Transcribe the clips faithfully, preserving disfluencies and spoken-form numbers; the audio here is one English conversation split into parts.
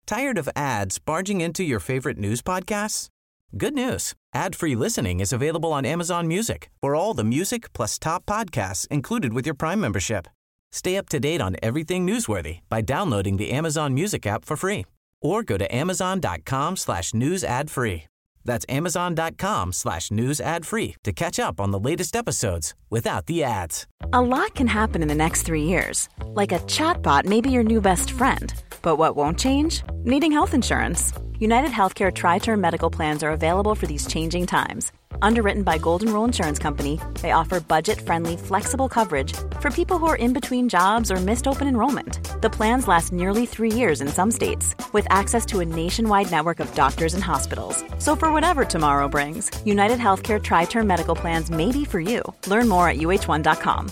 Tired of ads barging into your favorite news podcasts? Good news. Ad-free listening is available on Amazon Music for all the music plus top podcasts included with your Prime membership. Stay up to date on everything newsworthy by downloading the Amazon Music app for free or go to amazon.com slash news ad free. That's amazon.com slash news ad free to catch up on the latest episodes without the ads. A lot can happen in the next three years. Like a chatbot may be your new best friend. But what won't change? Needing health insurance. United Healthcare Tri-Term Medical Plans are available for these changing times. Underwritten by Golden Rule Insurance Company, they offer budget-friendly, flexible coverage for people who are in between jobs or missed open enrollment. The plans last nearly three years in some states, with access to a nationwide network of doctors and hospitals. So for whatever tomorrow brings, United Healthcare Tri-Term Medical Plans may be for you. Learn more at U H one dot com.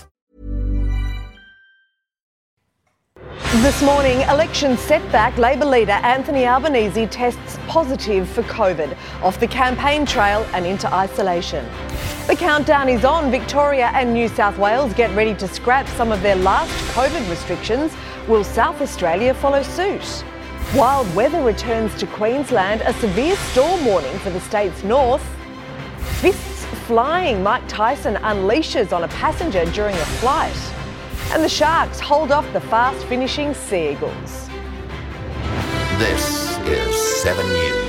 This morning, election setback, Labor leader Anthony Albanese tests positive for COVID, off the campaign trail and into isolation. The countdown is on. Victoria and New South Wales get ready to scrap some of their last COVID restrictions. Will South Australia follow suit? Wild weather returns to Queensland, a severe storm warning for the state's north. Fists flying, Mike Tyson unleashes on a passenger during a flight. And the Sharks hold off the fast-finishing Sea Eagles. This is seven News.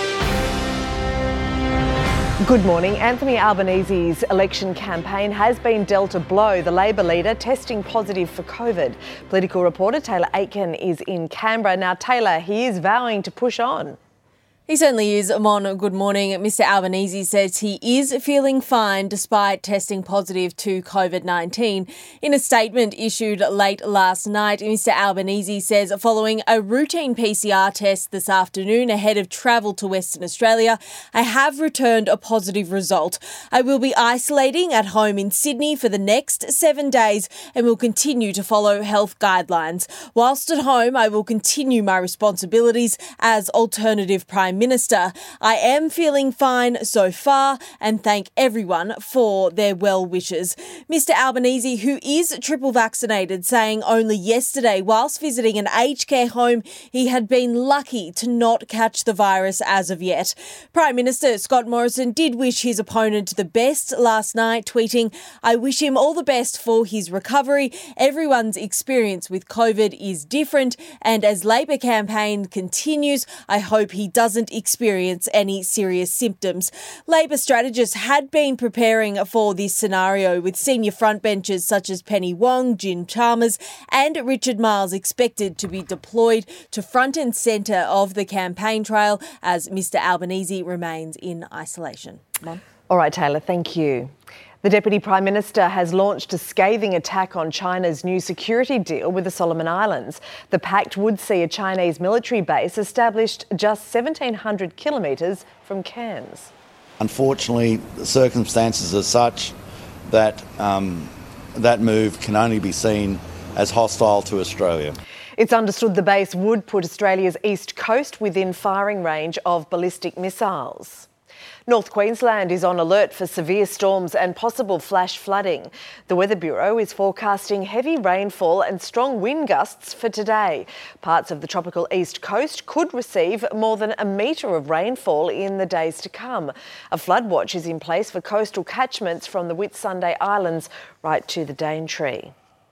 Good morning. Anthony Albanese's election campaign has been dealt a blow. The Labor leader testing positive for COVID. Political reporter Taylor Aitken is in Canberra. Now, Taylor, he is vowing to push on. He certainly is. Amon, good morning. Mister Albanese says he is feeling fine despite testing positive to COVID nineteen. In a statement issued late last night, Mister Albanese says following a routine P C R test this afternoon ahead of travel to Western Australia, I have returned a positive result. I will be isolating at home in Sydney for the next seven days and will continue to follow health guidelines. Whilst at home, I will continue my responsibilities as alternative Prime Minister. I am feeling fine so far and thank everyone for their well wishes. Mister Albanese, who is triple vaccinated, saying only yesterday whilst visiting an aged care home he had been lucky to not catch the virus as of yet. Prime Minister Scott Morrison did wish his opponent the best last night, tweeting, "I wish him all the best for his recovery. Everyone's experience with COVID is different and as Labor campaign continues, I hope he doesn't experience any serious symptoms." Labor strategists had been preparing for this scenario with senior frontbenchers such as Penny Wong, Jim Chalmers and Richard Marles expected to be deployed to front and centre of the campaign trail as Mister Albanese remains in isolation. Mom? All right, Taylor, thank you. The Deputy Prime Minister has launched a scathing attack on China's new security deal with the Solomon Islands. The pact would see a Chinese military base established just seventeen hundred kilometres from Cairns. Unfortunately, the circumstances are such that um, that move can only be seen as hostile to Australia. It's understood the base would put Australia's east coast within firing range of ballistic missiles. North Queensland is on alert for severe storms and possible flash flooding. The Weather Bureau is forecasting heavy rainfall and strong wind gusts for today. Parts of the tropical east coast could receive more than a metre of rainfall in the days to come. A flood watch is in place for coastal catchments from the Whitsunday Islands right to the Daintree.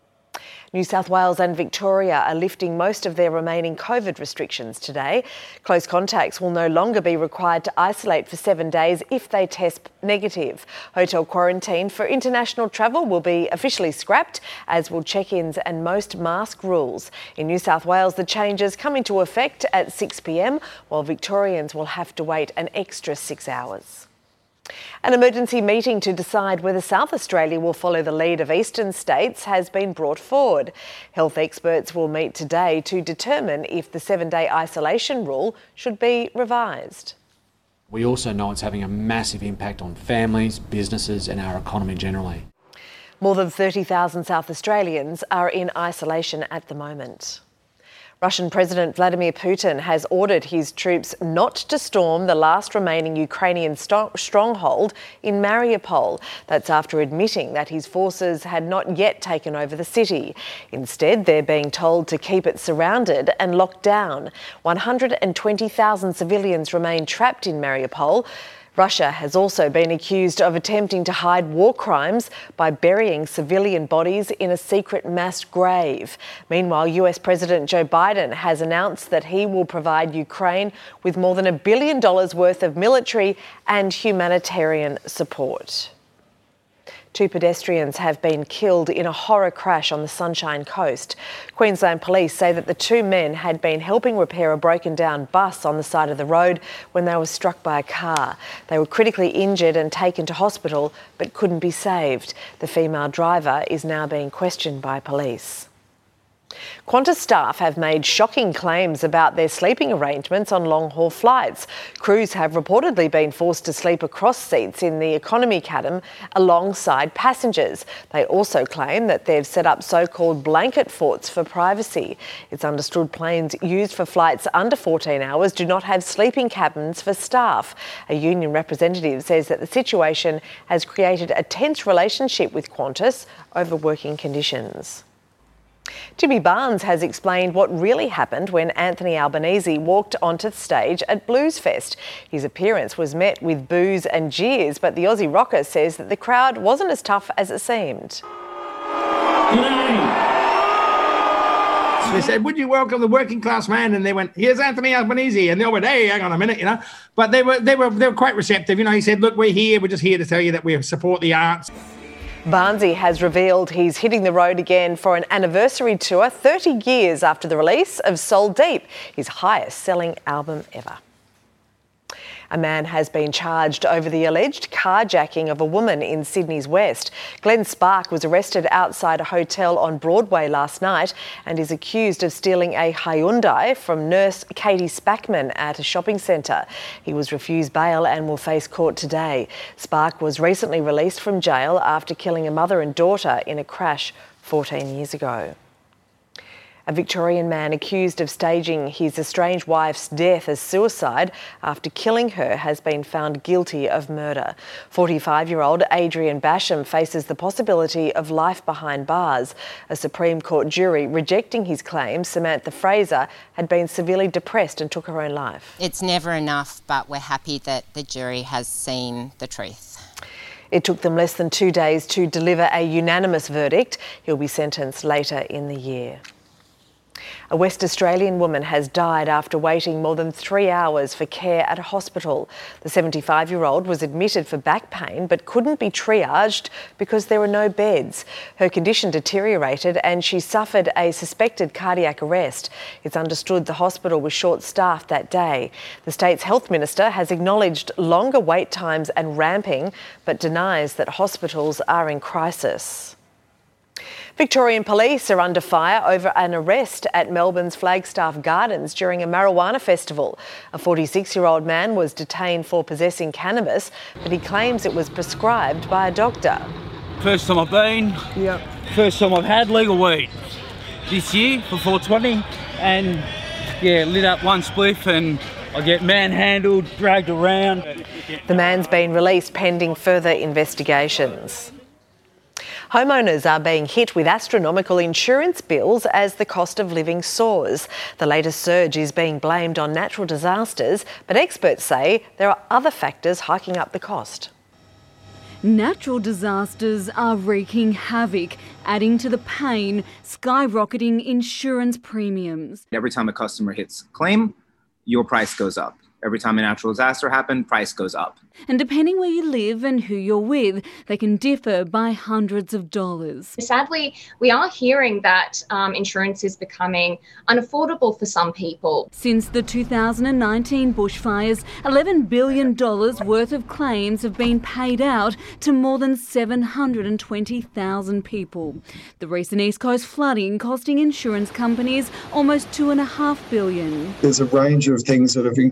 New South Wales and Victoria are lifting most of their remaining COVID restrictions today. Close contacts will no longer be required to isolate for seven days if they test negative. Hotel quarantine for international travel will be officially scrapped, as will check-ins and most mask rules. In New South Wales, the changes come into effect at six p m, while Victorians will have to wait an extra six hours. An emergency meeting to decide whether South Australia will follow the lead of eastern states has been brought forward. Health experts will meet today to determine if the seven-day isolation rule should be revised. We also know it's having a massive impact on families, businesses and our economy generally. More than thirty thousand South Australians are in isolation at the moment. Russian President Vladimir Putin has ordered his troops not to storm the last remaining Ukrainian st- stronghold in Mariupol. That's after admitting that his forces had not yet taken over the city. Instead, they're being told to keep it surrounded and locked down. one hundred twenty thousand civilians remain trapped in Mariupol. Russia has also been accused of attempting to hide war crimes by burying civilian bodies in a secret mass grave. Meanwhile, U S President Joe Biden has announced that he will provide Ukraine with more than a billion dollars worth of military and humanitarian support. Two pedestrians have been killed in a horror crash on the Sunshine Coast. Queensland Police say that the two men had been helping repair a broken down bus on the side of the road when they were struck by a car. They were critically injured and taken to hospital but couldn't be saved. The female driver is now being questioned by police. Qantas staff have made shocking claims about their sleeping arrangements on long-haul flights. Crews have reportedly been forced to sleep across seats in the economy cabin alongside passengers. They also claim that they've set up so-called blanket forts for privacy. It's understood planes used for flights under fourteen hours do not have sleeping cabins for staff. A union representative says that the situation has created a tense relationship with Qantas over working conditions. Jimmy Barnes has explained what really happened when Anthony Albanese walked onto the stage at Bluesfest. His appearance was met with boos and jeers, but the Aussie rocker says that the crowd wasn't as tough as it seemed. They said, would you welcome the working class man? And they went, here's Anthony Albanese. And they all went, hey, hang on a minute, you know. But they were they were they were quite receptive. You know, he said, look, we're here. We're just here to tell you that we support the arts. Barnesy has revealed he's hitting the road again for an anniversary tour thirty years after the release of Soul Deep, his highest selling album ever. A man has been charged over the alleged carjacking of a woman in Sydney's West. Glenn Spark was arrested outside a hotel on Broadway last night and is accused of stealing a Hyundai from nurse Katie Spackman at a shopping centre. He was refused bail and will face court today. Spark was recently released from jail after killing a mother and daughter in a crash fourteen years ago. A Victorian man accused of staging his estranged wife's death as suicide after killing her has been found guilty of murder. forty-five-year-old Adrian Basham faces the possibility of life behind bars. A Supreme Court jury rejecting his claims Samantha Fraser had been severely depressed and took her own life. It's never enough, but we're happy that the jury has seen the truth. It took them less than two days to deliver a unanimous verdict. He'll be sentenced later in the year. A West Australian woman has died after waiting more than three hours for care at a hospital. The seventy-five-year-old was admitted for back pain but couldn't be triaged because there were no beds. Her condition deteriorated and she suffered a suspected cardiac arrest. It's understood the hospital was short-staffed that day. The state's health minister has acknowledged longer wait times and ramping but denies that hospitals are in crisis. Victorian police are under fire over an arrest at Melbourne's Flagstaff Gardens during a marijuana festival. A forty-six-year-old man was detained for possessing cannabis, but he claims it was prescribed by a doctor. First time I've been, yep. First time I've had legal weed this year for four twenty, and yeah, lit up one spliff and I get manhandled, dragged around. The man's been released pending further investigations. Homeowners are being hit with astronomical insurance bills as the cost of living soars. The latest surge is being blamed on natural disasters, but experts say there are other factors hiking up the cost. Natural disasters are wreaking havoc, adding to the pain, skyrocketing insurance premiums. Every time a customer hits claim, your price goes up. Every time a natural disaster happens, price goes up. And depending where you live and who you're with, they can differ by hundreds of dollars. Sadly, we are hearing that um, insurance is becoming unaffordable for some people. Since the two thousand nineteen bushfires, eleven billion dollars worth of claims have been paid out to more than seven hundred twenty thousand people. The recent East Coast flooding costing insurance companies almost two point five billion dollars. There's a range of things that have increased in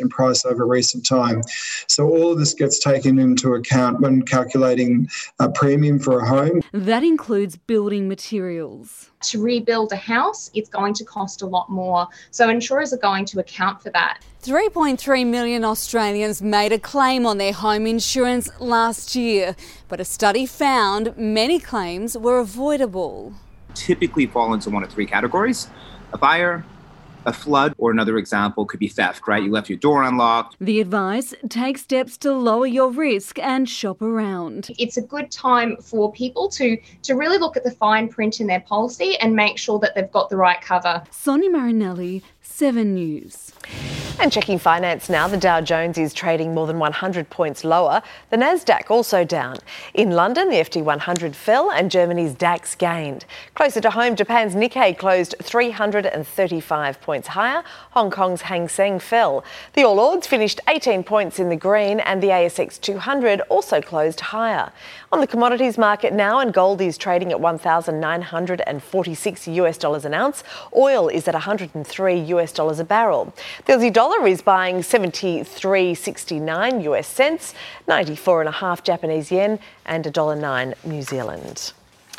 in price over recent time. So all of this gets taken into account when calculating a premium for a home. That includes building materials. To rebuild a house, it's going to cost a lot more. So insurers are going to account for that. three point three million Australians made a claim on their home insurance last year, but a study found many claims were avoidable. Typically fall into one of three categories: a fire, a flood, or another example could be theft, right? You left your door unlocked. The advice: take steps to lower your risk and shop around. It's a good time for people to, to really look at the fine print in their policy and make sure that they've got the right cover. Sonia Marinelli, Seven News. And checking finance now, the Dow Jones is trading more than one hundred points lower. The Nasdaq also down. In London, the F T one hundred fell and Germany's DAX gained. Closer to home, Japan's Nikkei closed three hundred thirty-five points higher. Hong Kong's Hang Seng fell. The All Ords finished eighteen points in the green and the A S X two hundred also closed higher. On the commodities market now, and gold is trading at one thousand nine hundred forty-six US dollars an ounce. Oil is at one hundred three US dollars a barrel. The Aussie dollar is buying seventy-three sixty-nine US cents, ninety-four and a half Japanese yen, and one dollar nine New Zealand.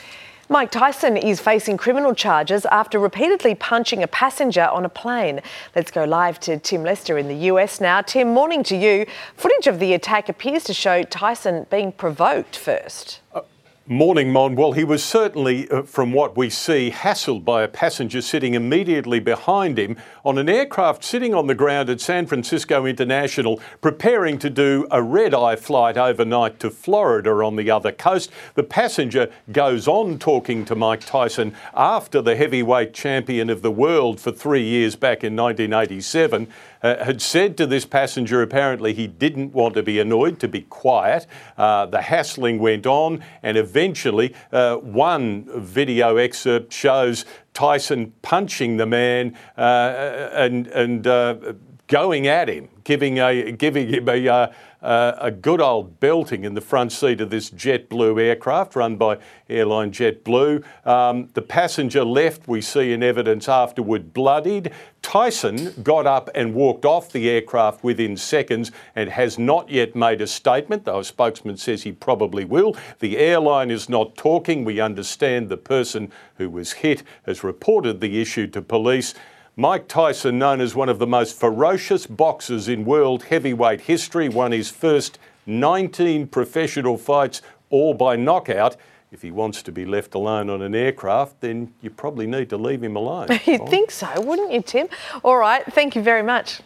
Mike Tyson is facing criminal charges after repeatedly punching a passenger on a plane. Let's go live to Tim Lester in the U S now. Tim, morning to you. Footage of the attack appears to show Tyson being provoked first. Uh- Morning, Mon. Well, he was certainly, uh, from what we see, hassled by a passenger sitting immediately behind him on an aircraft sitting on the ground at San Francisco International, preparing to do a red-eye flight overnight to Florida on the other coast. The passenger goes on talking to Mike Tyson after the heavyweight champion of the world for three years back in nineteen eighty-seven uh, had said to this passenger apparently he didn't want to be annoyed, to be quiet. Uh, the hassling went on, and eventually uh, one video excerpt shows Tyson punching the man uh, and and uh, going at him, giving a giving him a uh, uh, a good old belting in the front seat of this JetBlue aircraft run by airline JetBlue. Um, the passenger left, we see in evidence afterward, bloodied. Tyson got up and walked off the aircraft within seconds and has not yet made a statement, though a spokesman says he probably will. The airline is not talking. We understand the person who was hit has reported the issue to police. Mike Tyson, known as one of the most ferocious boxers in world heavyweight history, won his first nineteen professional fights, all by knockout. If he wants to be left alone on an aircraft, then you probably need to leave him alone. You'd right? think so, wouldn't you, Tim? All right, thank you very much.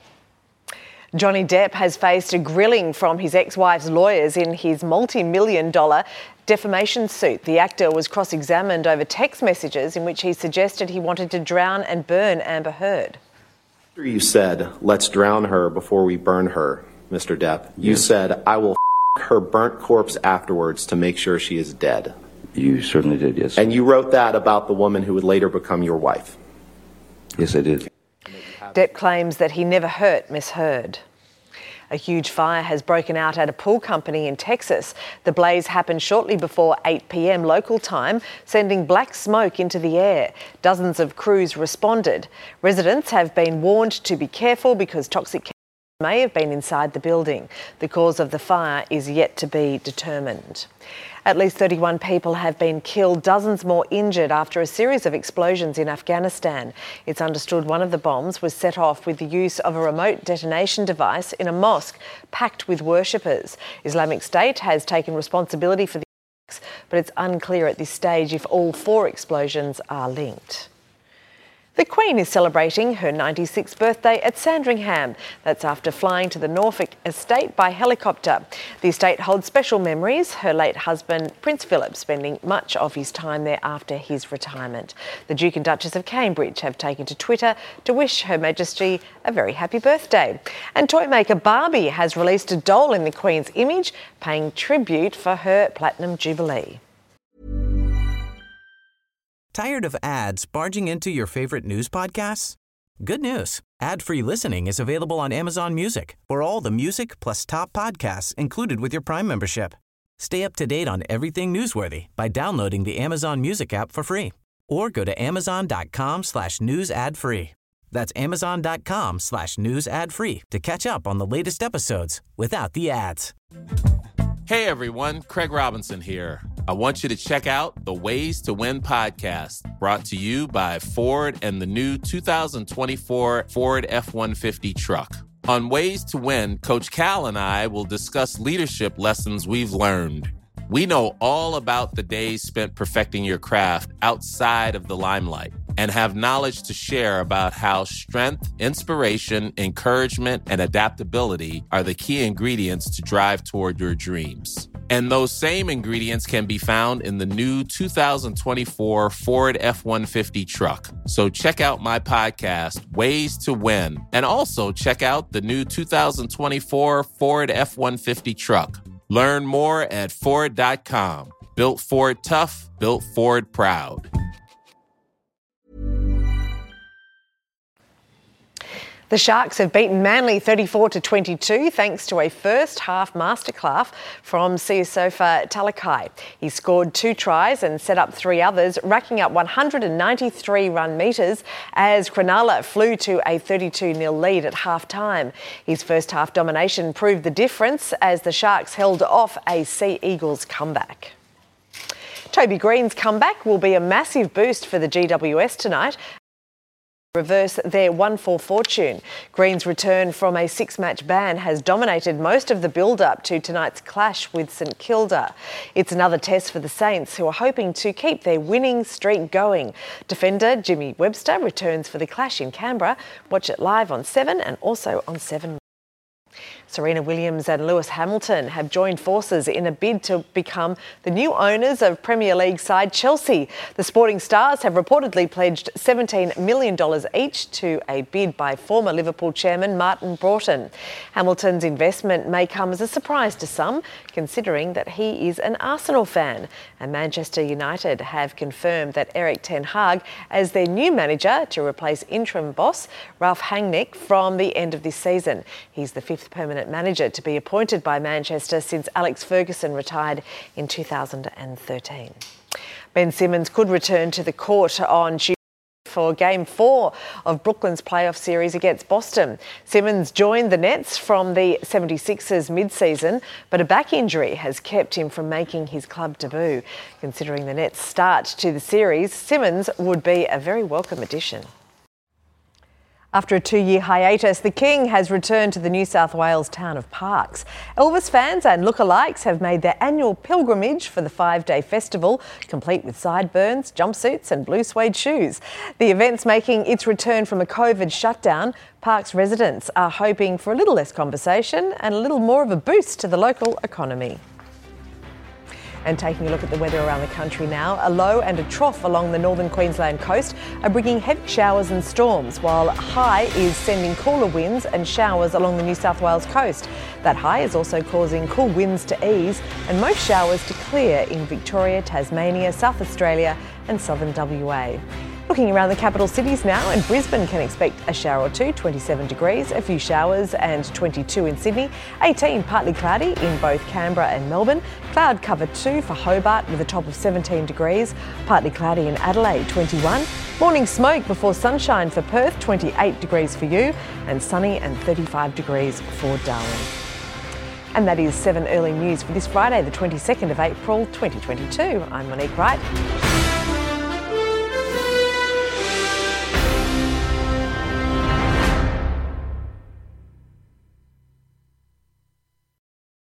Johnny Depp has faced a grilling from his ex-wife's lawyers in his multi-million dollar defamation suit. The actor was cross-examined over text messages in which he suggested he wanted to drown and burn Amber Heard. After you said, let's drown her before we burn her, Mister Depp, you yes. said, I will f*** her burnt corpse afterwards to make sure she is dead. You certainly did, yes. And you wrote that about the woman who would later become your wife. Yes, I did. Depp claims that he never hurt Miss Heard. A huge fire has broken out at a pool company in Texas. The blaze happened shortly before eight p.m. local time, sending black smoke into the air. Dozens of crews responded. Residents have been warned to be careful because toxic chemicals may have been inside the building. The cause of the fire is yet to be determined. At least thirty-one people have been killed, dozens more injured after a series of explosions in Afghanistan. It's understood one of the bombs was set off with the use of a remote detonation device in a mosque packed with worshippers. Islamic State has taken responsibility for the attacks, but it's unclear at this stage if all four explosions are linked. The Queen is celebrating her ninety-sixth birthday at Sandringham. That's after flying to the Norfolk estate by helicopter. The estate holds special memories, her late husband, Prince Philip, spending much of his time there after his retirement. The Duke and Duchess of Cambridge have taken to Twitter to wish Her Majesty a very happy birthday. And toy maker Barbie has released a doll in the Queen's image, paying tribute for her Platinum Jubilee. Tired of ads barging into your favorite news podcasts? Good news. Ad-free listening is available on Amazon Music for all the music plus top podcasts included with your Prime membership. Stay up to date on everything newsworthy by downloading the Amazon Music app for free or go to amazon.com slash news ad free. That's amazon.com slash news ad free to catch up on the latest episodes without the ads. Hey everyone, Craig Robinson here. I want you to check out the Ways to Win podcast, brought to you by Ford and the new two thousand twenty-four Ford F one fifty truck. On Ways to Win, Coach Cal and I will discuss leadership lessons we've learned. We know all about the days spent perfecting your craft outside of the limelight and have knowledge to share about how strength, inspiration, encouragement, and adaptability are the key ingredients to drive toward your dreams. And those same ingredients can be found in the new two thousand twenty-four Ford F one fifty truck. So check out my podcast, Ways to Win, and also check out the new two thousand twenty-four Ford F one fifty truck. Learn more at Ford dot com. Built Ford tough, built Ford proud. The Sharks have beaten Manly thirty-four to twenty-two thanks to a first half masterclass from Siasofa Talakai. He scored two tries and set up three others, racking up one hundred ninety-three run metres as Cronulla flew to a thirty-two nil lead at half-time. His first half domination proved the difference as the Sharks held off a Sea Eagles comeback. Toby Green's comeback will be a massive boost for the G W S tonight. Reverse their one four fortune. Green's return from a six-match ban has dominated most of the build-up to tonight's clash with St Kilda. It's another test for the Saints, who are hoping to keep their winning streak going. Defender Jimmy Webster returns for the clash in Canberra. Watch it live on Seven and also on Seven. Serena Williams and Lewis Hamilton have joined forces in a bid to become the new owners of Premier League side Chelsea. The Sporting Stars have reportedly pledged seventeen million dollars each to a bid by former Liverpool chairman Martin Broughton. Hamilton's investment may come as a surprise to some, considering that he is an Arsenal fan. And Manchester United have confirmed that Erik ten Hag as their new manager to replace interim boss Ralph Rangnick from the end of this season. He's the fifth permanent manager to be appointed by Manchester since Alex Ferguson retired in two thousand thirteen. Ben Simmons could return to the court on Tuesday for Game four of Brooklyn's playoff series against Boston. Simmons joined the Nets from the seventy-sixers mid-season, but a back injury has kept him from making his club debut. Considering the Nets' start to the series, Simmons would be a very welcome addition. After a two-year hiatus, the King has returned to the New South Wales town of Parkes. Elvis fans and lookalikes have made their annual pilgrimage for the five-day festival, complete with sideburns, jumpsuits and blue suede shoes. The event's making its return from a COVID shutdown. Parkes residents are hoping for a little less conversation and a little more of a boost to the local economy. And taking a look at the weather around the country now, a low and a trough along the northern Queensland coast are bringing heavy showers and storms, while high is sending cooler winds and showers along the New South Wales coast. That high is also causing cool winds to ease and most showers to clear in Victoria, Tasmania, South Australia and southern W A. Looking around the capital cities now, and Brisbane can expect a shower or two, twenty-seven degrees, a few showers and twenty-two in Sydney, eighteen partly cloudy in both Canberra and Melbourne, cloud cover two for Hobart with a top of seventeen degrees, partly cloudy in Adelaide, twenty-one, morning smoke before sunshine for Perth, twenty-eight degrees for you, and sunny and thirty-five degrees for Darwin. And that is Seven Early News for this Friday, the twenty-second of April, twenty twenty-two. I'm Monique Wright.